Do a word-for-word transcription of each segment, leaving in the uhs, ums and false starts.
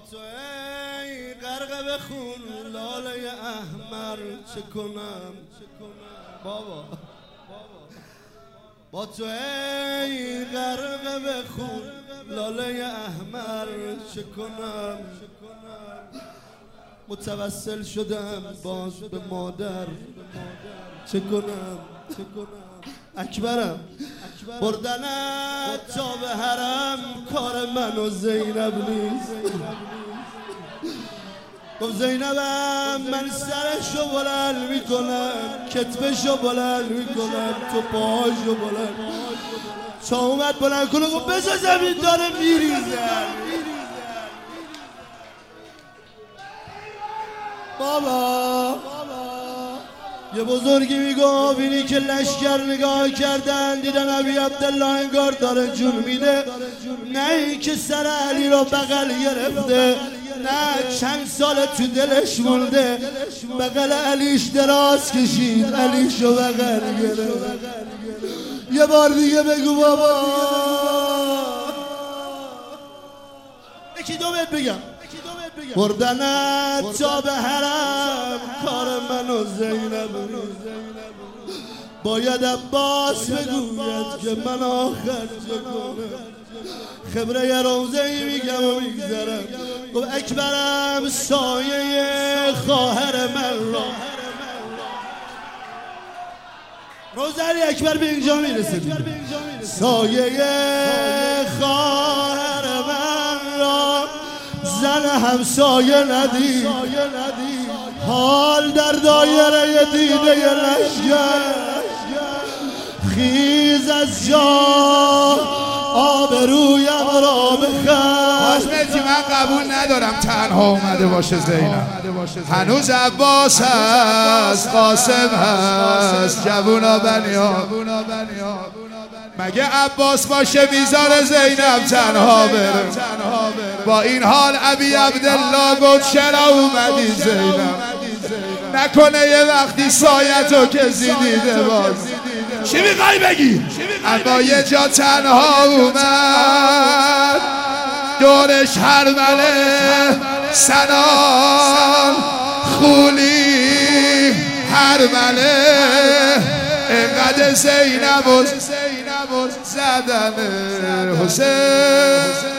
تو ای غرق به خون لاله احمر چه کنم بابا با تو ای غرق به خون لاله احمر چه کنم متوسل شدم باز به مادر چه کنم چه کنم اکبرم بردنت تا به حرم کار من و زینب نیست گفت زینبم من سرشو بلند میکنم کتفشو بلند میکنم تو پاهاشو بلند تا اومد بلند کنه گفت بذار زمین داره میریزه بابا یه بزرگی میگفت اینی که لشکر نگاه کردن دیدن ابی عبدالله انگار داره جون میده نه این که سر علی رو بغل گرفته نه چند سال تو دلش مونده بغل علیش دراز کشید علیشو بغل گرفت یه بار دیگه بگو بابا یکی دو بهت بگم بردنت تا به حرم کار من و زینب باید عباس بگوید که من آخر چه کنم خبره یه روزه ای میگم و میگذرم گفت اکبرم سایه خواهر من را روز علی اکبر به اینجا میرسه سایه خواهر من را زن همسایه ندید حال در دایره دیده لشگر خیز از جا آبرویم را بخر حاجمتی من قبول ندارم تنها اومده باشه زینب هنوز عباس هست قاسم هست جوونا بنیا مگه عباس باشه میذاره زینب تنها بره با این حال ابی عبدالله گفت چرا اومدی زینب نکنه یه وقتی سایتو کسی دیده باز چی میخوای بگی؟ اما یه جا تنها اومد دورش هرمله سنان خولی هرمله اینقدر زینب و زدن حسین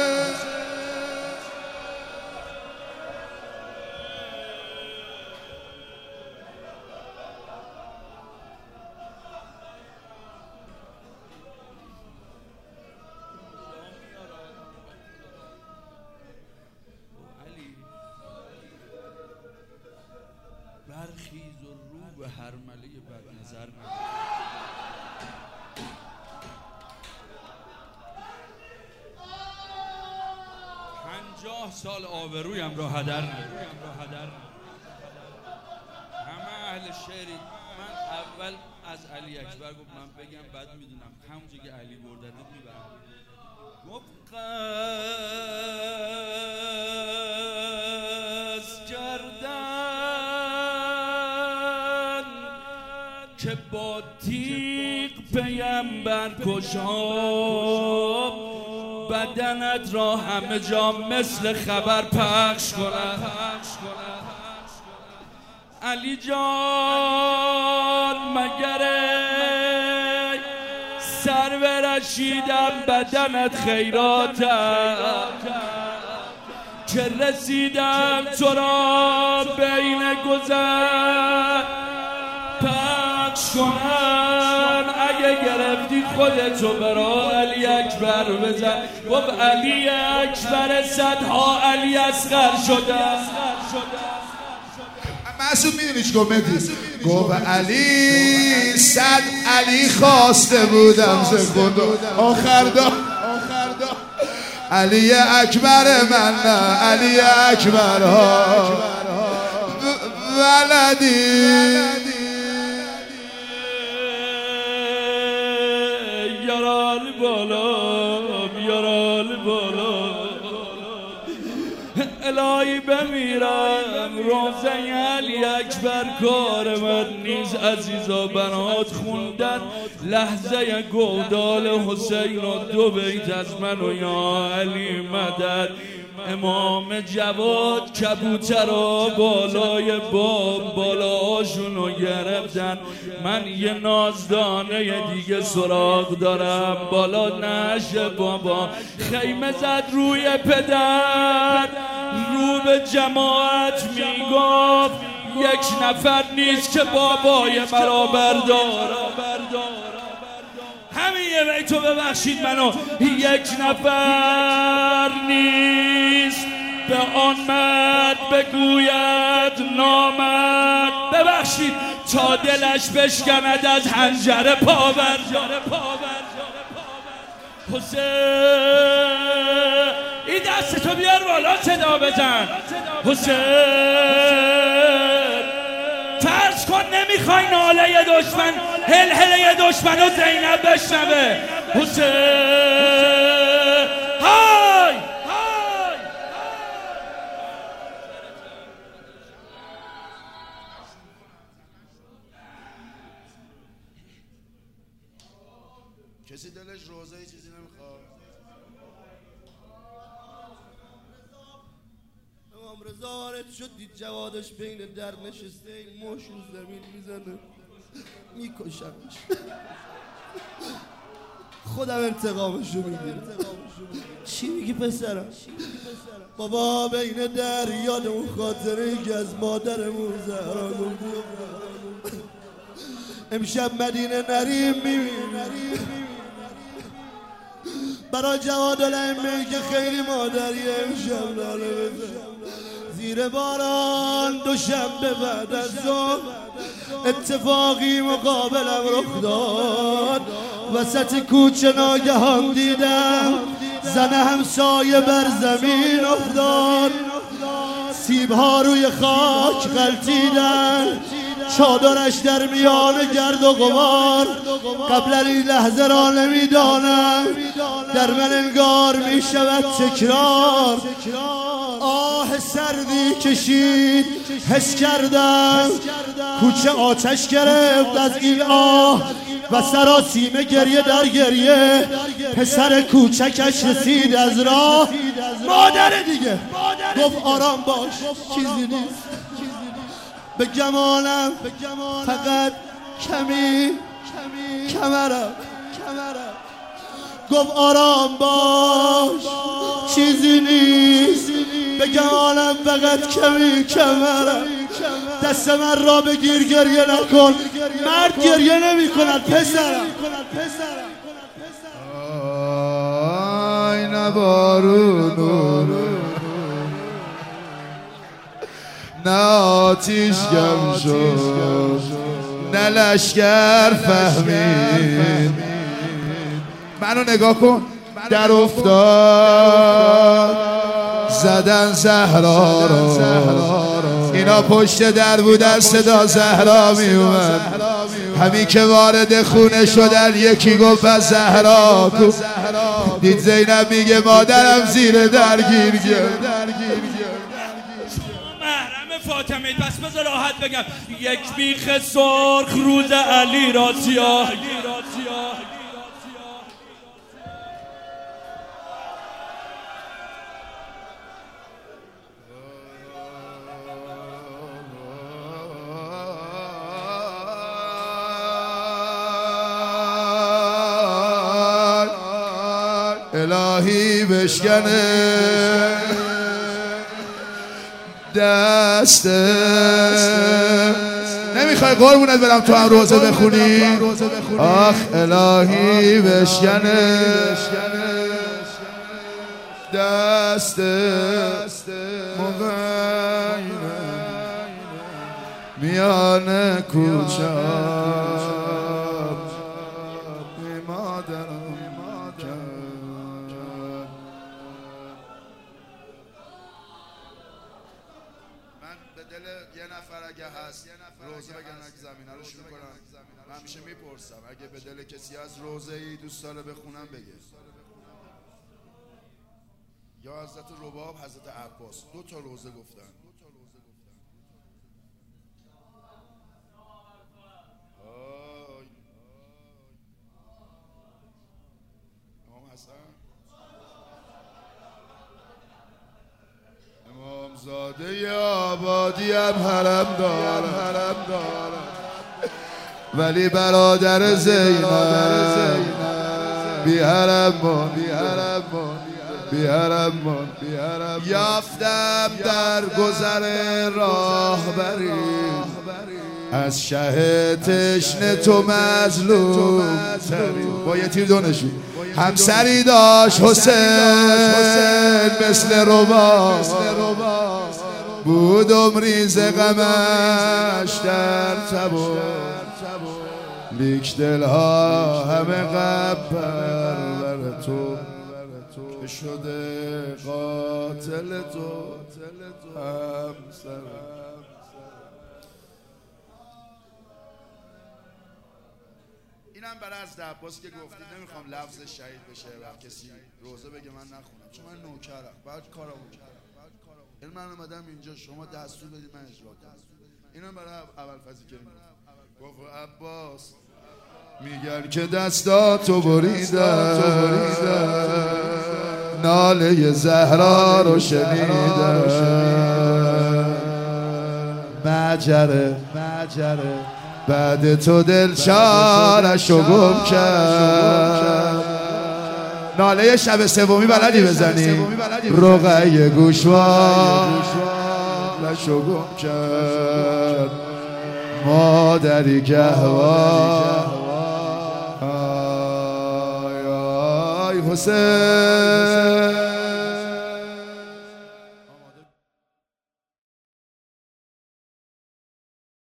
برخیز و رو به هرمله بد نظر پنجاه سال آبرویم را هدر ندید همه اهل شعری من اول از علی اکبر گفت من بگم بعد میدونم همونجا که علی بردت میبرم گفت قصد کردن که با تیغ پیمبر کشا بدنت را همه جا مثل خبر پخش کند علی جان مگر سر برشیدم بدنت خیراتم که رسیدم تو را بین گذر پخش کنن اگه گرفتی خودتو برا علی اکبر بزن گفت علی اکبر صدها علی اصغر شده معصوم میدونی چی گفت مهدی؟ گفت علی صد علی خواسته بودم ز خدا آخر دا علی اکبر من نه علی اکبر ها ولدی یارال بالا یارال بالا الهی بمیرم روزه علی اکبر کار من نیز عزیزا بنات خوندن لحظه گودال حسین و دو بیت از من و یا علی مدد امام جواد کبوترا بالای بام بالاشونو گرفتن. من یه نازدانه دیگه سراغ دارم بالا نشه بابا. خیمه زد روی پدر رو به جماعت میگفت یک نفر نیست که بابای مرا بردارم. همین یه بیتو ببخشید منو. یک نفر نیست به آن مرد بگوید نامرد. ببخشید تا دلش بشکند از حنجره پاور. حسین این دستتو بیار بالا صدا بزن. حسین فرض کن نمیخوای ناله دشمن هلهله دشمن و زینب بشنوه. حسین های کسی دلش روزه چیزی نمیخواد؟ امام رضا وارد شد دید جوادش بین در نشسته این مش رو زمین میزنه میکشمش. خودم انتقامشو میگیرم. چی میگی پسرم؟ بابا بین در یاد اون خاطره ای که از مادرمون زهرا گفت امشب مدینه نریم میبینیم برای جواد الائمه که خیلی مادریه امشب لاله بزن. زیر باران دوشنبه بعد از ظهر اتفاقی مقابلم رخ داد. وسط کوچه ناگهان دیدم زن همسایه بر زمین افتاد. سیبها روی خاک غلطیدن چادرش در میان گرد و غبار. قبل این لحظه را نمیدانم در من انگار می شود تکرار. آه سردی کشید حس کردم کوچه آتش گرفت از این آه و سراسیمه گریه در گریه. پسر کوچکش رسید از راه. مادر دیگه گفت آرام باش چیزی نیست به گمانم فقط کمی کمرم. گفت آرام باش چیزی نیست به گمانم فقط کمی کمرم. دست من را بگیر گریه نکن. مرد گریه نمی کند پسرم. آی نبارونو نه آتیش گم شد نه لشگر فهمید. منو نگاه کن در افتاد زدن زهرا رو. اینا پشت در بودن صدا زهرا می اومد. همین که وارد خونه شدن یکی گفت از زهرا کو. دید زینب میگه مادرم زیر درگیر گرد. فاطمه پس بذار راحت بگم یک بیخ سرخ روز علی را سیاه. الهی بشکنه دست. نمیخوای قربونت برم تو هم روزه بخونی؟ آخ الهی بشکنه دست مغیر میان کوچه مادرم. یه نفر اگه هست روزه بگن اگه زمینه رو شروع کنم. من همیشه میپرسم اگه به دل کسی از روزه ای دوست داره بخونم بگه. یا حضرت رباب حضرت عباس دو تا روزه گفتن. امام حسن زاده آبادی هم حرم دارم حرم دارم ولی برادر زینب بی حرم من بی حرم من بی حرم من بی حرم یافتم در گذر راهبری از شه تشنه تو مظلوم تری با یه تیر دونشی همسری داشت حسین مثل ربا بود عمریز غمش در تبا لیک دلها همه غبر بر تو که شده قاتل تو همسر. اینم برای از عباس که گفتید نمیخوام لفظ شهید بشه و کسی روزه بگه من نخونم چون من نوکرم بعد کارمو کردم این من اومدم اینجا شما دستور بدید من اجرا کنم. اینم برای اول فضی که گفت عباس میگن که دستاتو بریدن ناله زهرا رو شنیدن مجره مجره بعد تو دل چارشو گم کرد. ناله شب سومی بلدی بزنی رقیه گوشوارشو گم کرد مادری گهوار آی آی حسین